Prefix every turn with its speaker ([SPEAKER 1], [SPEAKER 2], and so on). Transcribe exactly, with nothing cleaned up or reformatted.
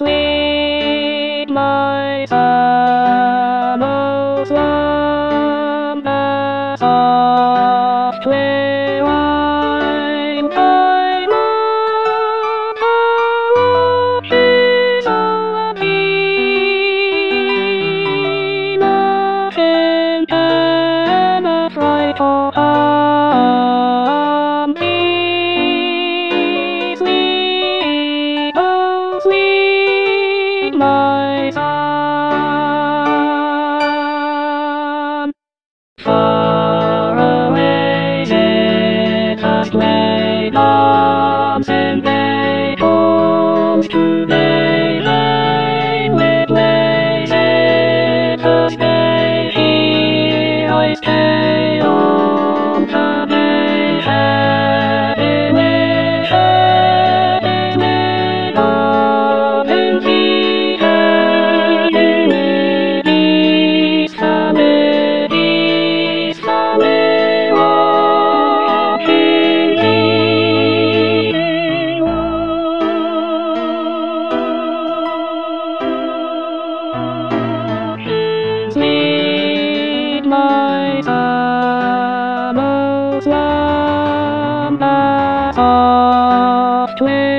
[SPEAKER 1] Sweet my summer slumber softly whine. I love her she's a bee. Nothing can affright or harm me. Sweet, oh sweet my son. Far away it has played arms and they homes to they lane with lays it has stayed here I stay on the bay headed with headed with love and he headed with east amid east amid walking he walking sweet my summer slumber softly